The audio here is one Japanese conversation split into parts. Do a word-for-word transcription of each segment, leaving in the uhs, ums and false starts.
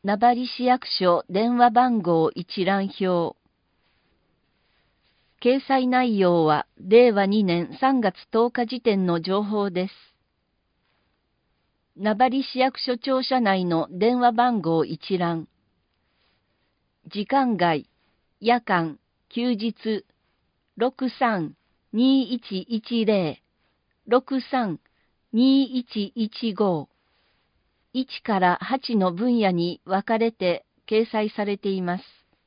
名張市役所電話番号一覧表。掲載内容はれいわにねんさんがつとおか時点の情報です。名張市役所庁舎内の電話番号一覧。時間外、夜間、休日、ろくさん にいちいちぜろ ろくさん にいちいちごいちからはちの分野に分かれて掲載されています。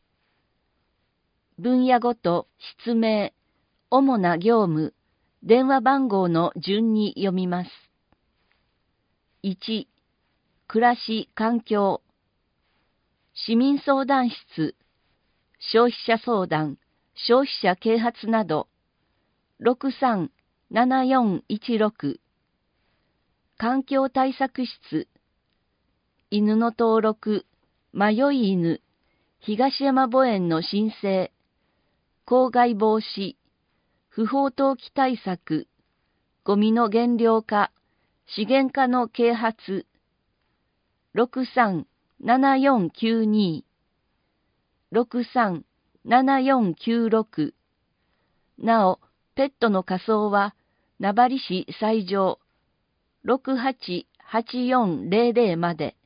分野ごと室名、主な業務、電話番号の順に読みます。いち、暮らし環境、市民相談室、消費者相談、消費者啓発など、ろくさん ななよんいちろく、環境対策室、犬の登録、迷い犬、東山墓園の申請、公害防止、不法投棄対策、ゴミの減量化、資源化の啓発、ろくさん ななよんきゅうに、ろくさん ななよんきゅうろく、なお、ペットの火葬は、名張市西条ろくはちはちよんぜろぜろまで。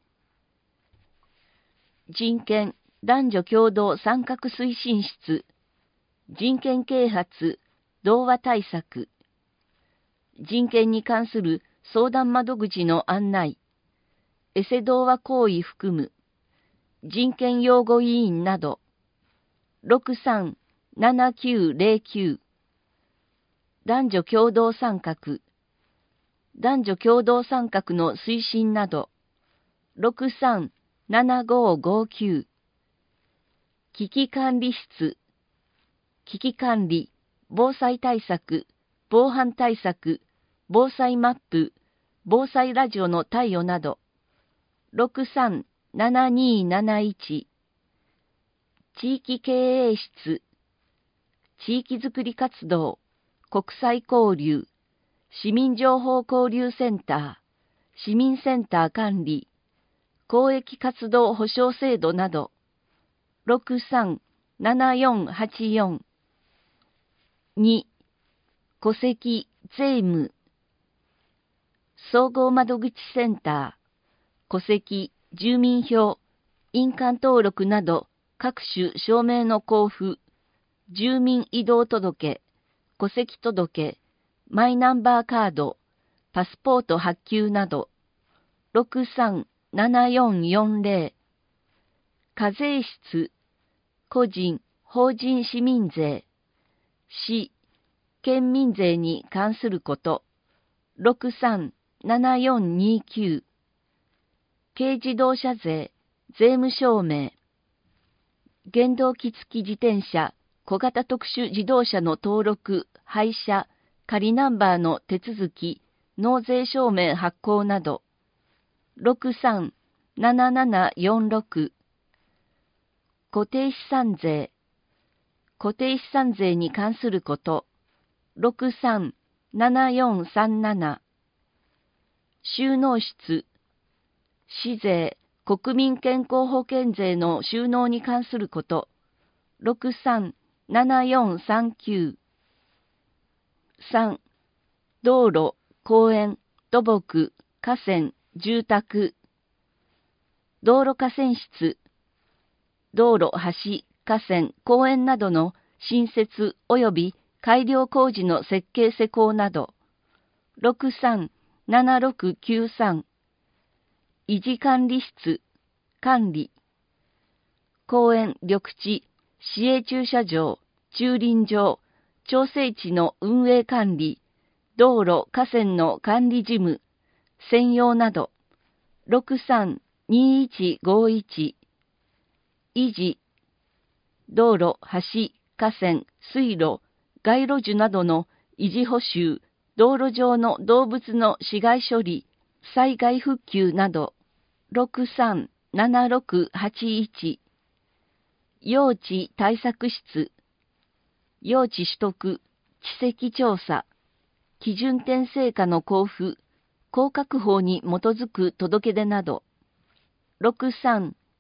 人権男女共同参画推進室、人権啓発、童話対策、人権に関する相談窓口の案内、エセ童話行為含む、人権擁護委員など、ろくさん ななきゅうぜろきゅう、男女共同参画、男女共同参画の推進など、ろくさん ななごごきゅう、危機管理室、危機管理、防災対策、防犯対策、防災マップ、防災ラジオの貸与など、ろくさん ななにーなないち、地域経営室、地域づくり活動、国際交流、市民情報交流センター、市民センター管理、公益活動保障制度など、ろくさん ななよんはちよん、に、戸籍、税務、総合窓口センター、戸籍、住民票、印鑑登録など各種証明の交付、住民移動届、戸籍届、マイナンバーカード、パスポート発給など、ろくさん ななよんよんぜろ、課税室、個人、法人市民税、市、県民税に関すること、ろくさん ななよんにきゅう、軽自動車税、税務証明、原動機付き自転車、小型特殊自動車の登録、廃車、仮ナンバーの手続き、納税証明発行など、ろくさん ななななよんろく、固定資産税、固定資産税に関すること、ろくさん ななよんさんなな、収納室、市税、国民健康保険税の収納に関すること、ろくさん ななよんさんきゅう、さん、道路、公園、土木、河川、住宅、道路河川室、道路、橋、河川、公園などの新設及び改良工事の設計施工など、ろくさん ななろくきゅうさん、維持管理室、管理、公園、緑地、市営駐車場、駐輪場、調整地の運営管理、道路、河川の管理事務、専用など、ろくさん にいちごいち、維持、道路、橋、河川、水路、街路樹などの維持補修、道路上の動物の死骸処理、災害復旧など、ろくさん ななろくはちいち、用地対策室、用地取得、地籍調査、基準点成果の交付、公確法に基づく届け出など、ろくさん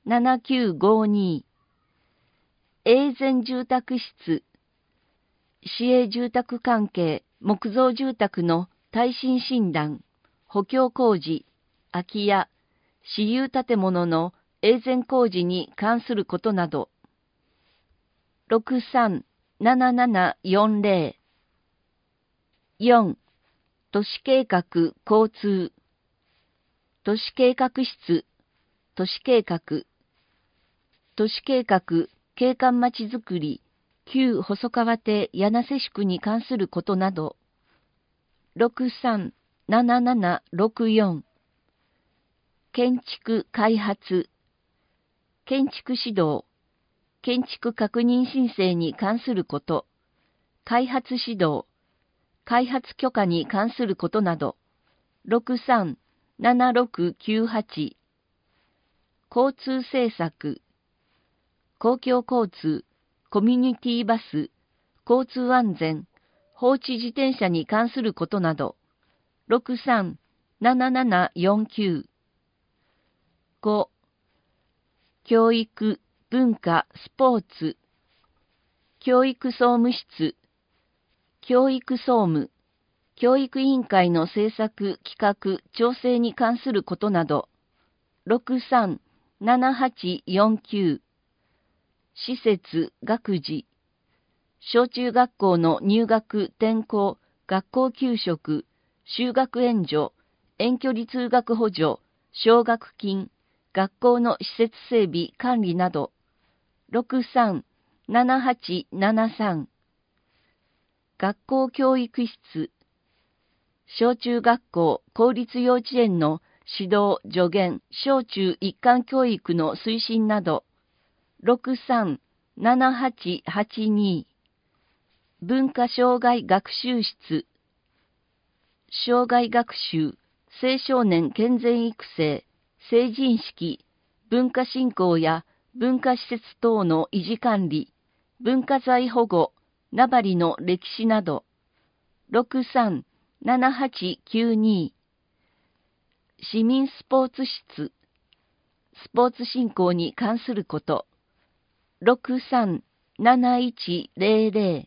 ななきゅうごに、永全住宅室、市営住宅関係、木造住宅の耐震診断、補強工事、空き家、私有建物の永全工事に関することなど、ろくさんななななよんぜろ。よん、都市計画交通、都市計画室、都市計画、都市計画景観まちづくり、旧細川邸柳瀬宿に関することなど、ろくさんななななろくよん、建築開発、建築指導、建築確認申請に関すること、開発指導、開発許可に関することなど、ろくさんななろくきゅうはち、交通政策、公共交通、コミュニティバス、交通安全、放置自転車に関することなど、ろくさんななななよんきゅう。ご、教育、文化、スポーツ、教育総務室、教育総務、教育委員会の政策、企画、調整に関することなど、ろくさんななはちよんきゅう、施設、学児、小中学校の入学、転校、学校給食、就学援助、遠距離通学補助、奨学金、学校の施設整備、管理など、ろくさんななはちななさん、学校教育室、小中学校、公立幼稚園の指導、助言、小中一貫教育の推進など、ろくさんななはちはちに、文化障害学習室、障害学習、青少年健全育成、成人式、文化振興や文化施設等の維持管理、文化財保護、名張の歴史など、ろくさんななはちきゅうに、市民スポーツ室、スポーツ振興に関すること、ろくさんなないちぜろぜろ、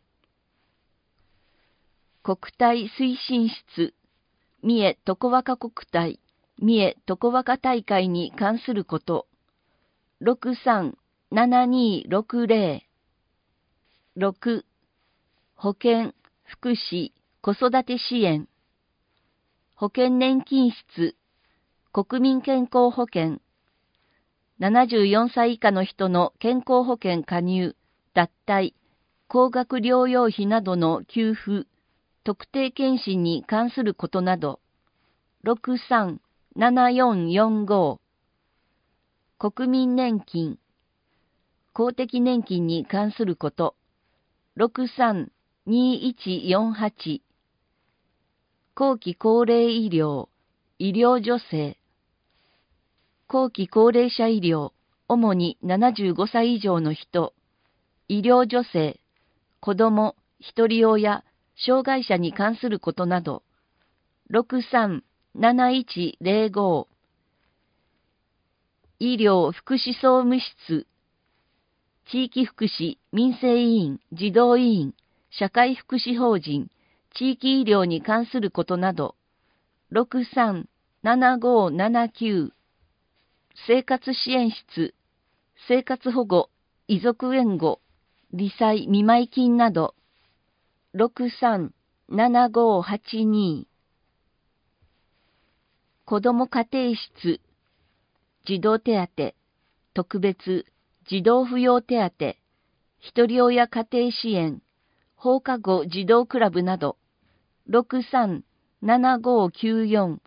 国体推進室、三重常若国体、三重常若大会に関すること、ろくさんななにろくぜろ。ろく、保健、福祉、子育て支援、保険年金室、国民健康保険、ななじゅうよんさい以下の人の健康保険加入、脱退、高額療養費などの給付、特定健診に関することなど、ろくさんななよんよんご、国民年金、公的年金に関すること、ろくさんにいちよんはち、後期高齢医療、医療助成、後期高齢者医療、主にななじゅうごさい以上の人、医療助成、子ども、ひとり親、障害者に関することなど、ろくさんなないちぜろご、医療福祉総務室、地域福祉民生委員、児童委員、社会福祉法人、地域医療に関することなど、ろくさんななごななきゅう、生活支援室、生活保護、遺族援護、罹災見舞金など、ろくさんななごはちに、子ども家庭室、児童手当、特別、児童扶養手当、ひとり親家庭支援、放課後児童クラブなど、ろくさんななごきゅうよん、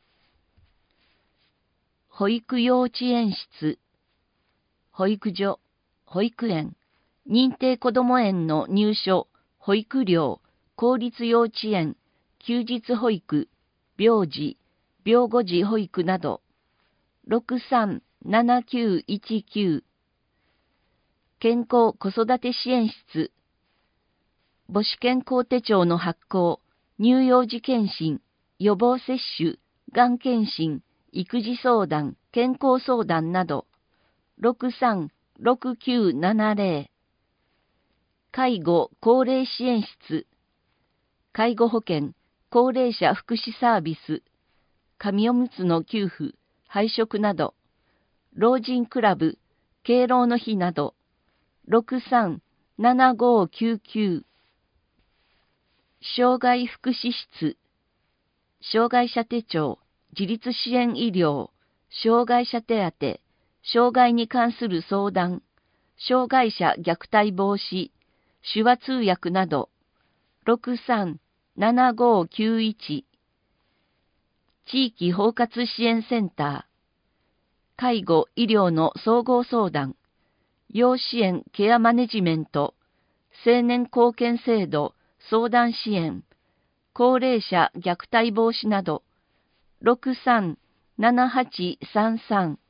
保育幼稚園室、保育所、保育園、認定こども園の入所、保育料、公立幼稚園、休日保育、病児、病後児保育など、ろくさんななきゅういちきゅう、健康子育て支援室、母子健康手帳の発行、乳幼児健診、予防接種、がん検診、育児相談、健康相談など、 ろくさんろくきゅうななゼロ。介護高齢支援室、介護保険、高齢者福祉サービス、紙おむつの給付、配食など、老人クラブ、敬老の日など、ろくさんななごきゅうきゅう。障害福祉室、障害者手帳、自立支援医療、障害者手当、障害に関する相談、障害者虐待防止、手話通訳など、ろくさんななごきゅういち。地域包括支援センター、介護・医療の総合相談、要支援ケアマネジメント、青年貢献制度、相談支援、高齢者虐待防止など、ろくさんななはちさんさん。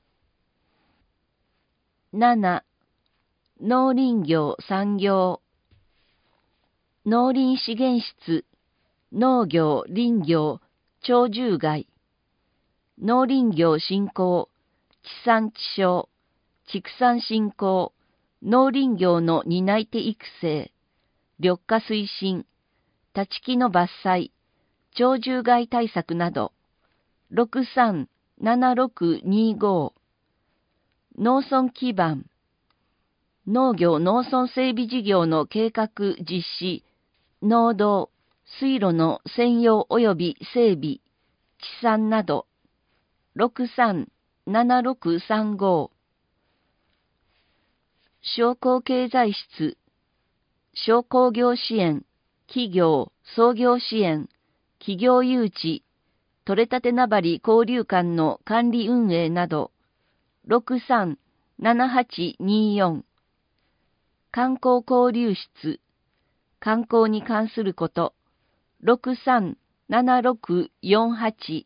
なな、農林業産業、農林資源室、農業林業鳥獣害、農林業振興、地産地消、畜産振興、農林業の担い手育成、緑化推進、立ち木の伐採、鳥獣害対策など、ろくさんななろくにご。農村基盤、農業農村整備事業の計画実施、農道、水路の占用及び整備、地産など、ろくさんななろくさんご。商工経済室、商工業支援、企業、創業支援、企業誘致、取れたて名張交流館の管理運営など、ろくさんななはちによん。観光交流室、観光に関すること、ろくさんななろくよんはち。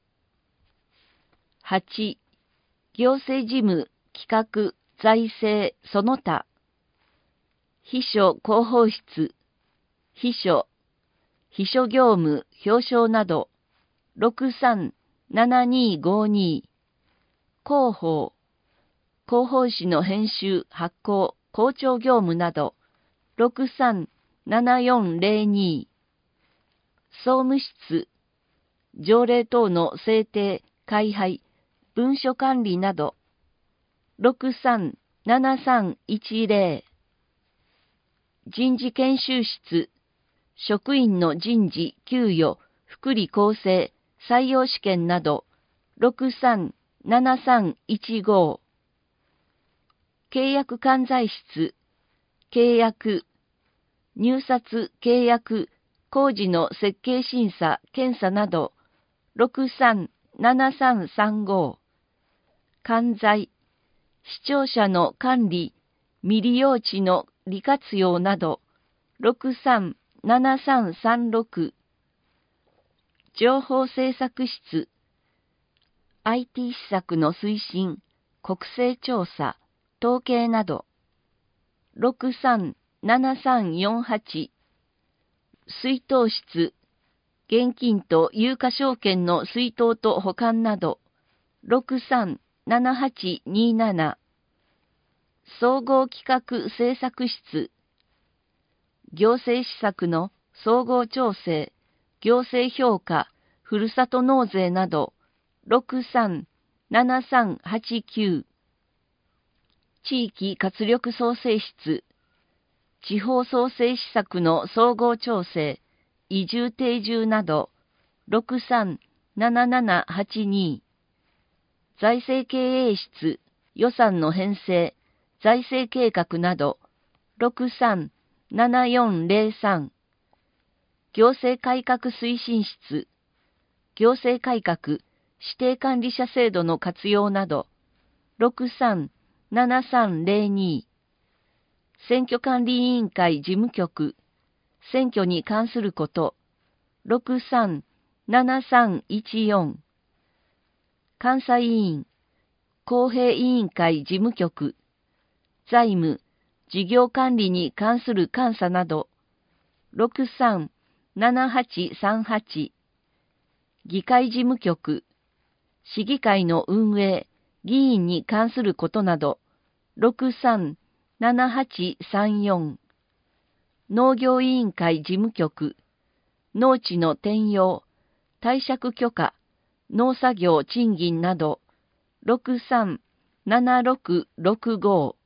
はち、行政事務、企画、財政、その他、秘書広報室、秘書、秘書業務、表彰など、ろくさんななにごに。広報、広報誌の編集、発行、校長業務など、ろくさんななよんゼロに。総務室、条例等の制定、改廃、文書管理など、ろくさんななさんいちゼロ。人事研修室、職員の人事、給与、福利厚生、採用試験など、ろくさんななさんいちご。契約管財室、契約、入札、契約、工事の設計審査、検査など、ろくさんななさんさんご。管財、視聴者の管理、未利用地の利活用など、ろくさんななさんさんろく。情報政策室、アイティー 施策の推進、国勢調査、統計など、ろくさんななさんよんはち。出納室、現金と有価証券の出納と保管など、ろくさんななはちになな。総合企画政策室、行政施策の総合調整、行政評価、ふるさと納税など、ろくさんななさんはちきゅう。地域活力創生室、地方創生施策の総合調整、移住定住など、ろくさんななななはちに。財政経営室、予算の編成、財政計画など、ろくさんななよんゼロさん。行政改革推進室、行政改革、指定管理者制度の活用など、ろくさんななさんゼロに。選挙管理委員会事務局、選挙に関すること、ろくさんななさんいちよん。監査委員、公平委員会事務局、財務、事業管理に関する監査など、ろくさんななはちさんはち。議会事務局、市議会の運営、議員に関することなど、 ろくさんななはちさんよん。農業委員会事務局、農地の転用、貸借許可、農作業賃金など、ろくさんななろくろくご。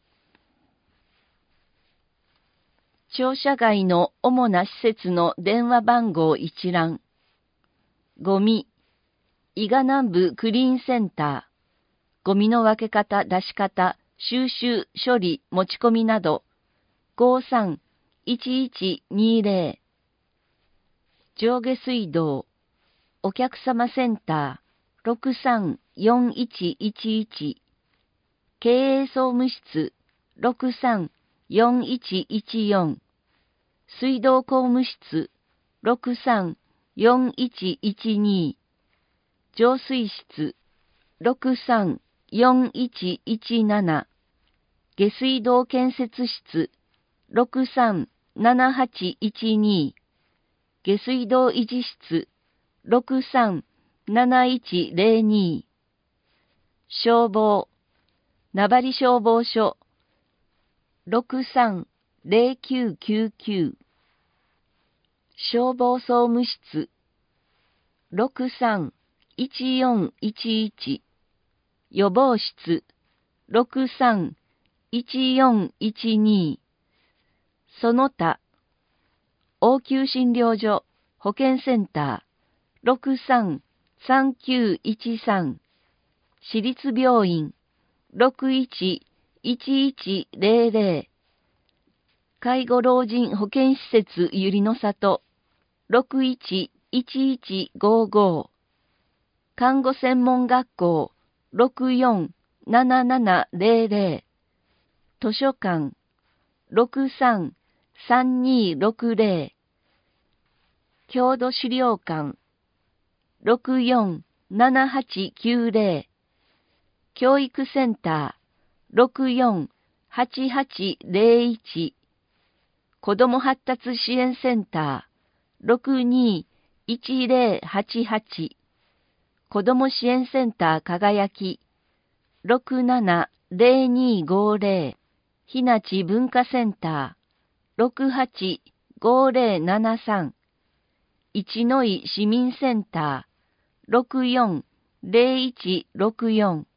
庁舎外の主な施設の電話番号一覧。ゴミ、伊賀南部クリーンセンター。ゴミの分け方、出し方、収集、処理、持ち込みなど、ごさんいちいちにぜろ。上下水道、お客様センター、ろくさんよんいちいちいち。経営総務室、ろくさんよんいちいちよん。水道工務室、ろくさんよんいちいちに。浄水室、ろくさんよんいちいちなな。下水道建設室、ろくさんななはちいちに。下水道維持室、ろくさんなないちぜろに。消防、名張消防署、ろくさんぜろきゅうきゅうきゅう。消防総務室、ろくさんいちよんいちいち。予防室、ろくさんいちよんいちに。その他、応急診療所、保健センター、ろくさんさんきゅういちさん。市立病院、ろくいちいちいちぜろぜろ。介護老人保健施設ゆりの里、ろくいちいちいちごご。看護専門学校、ろくよんななななぜろぜろ。図書館、ろくさんさんにろくぜろ。郷土資料館、ろくよんななはちきゅうぜろ。教育センター、ろくよんはちはちぜろいち。子ども発達支援センター、ろくにいちぜろはちはち。子ども支援センターかがやき、ろくななぜろにごぜろ。ひなち文化センター、ろくはちごぜろななさん。一の井市民センター、ろくよんぜろいちろくよん。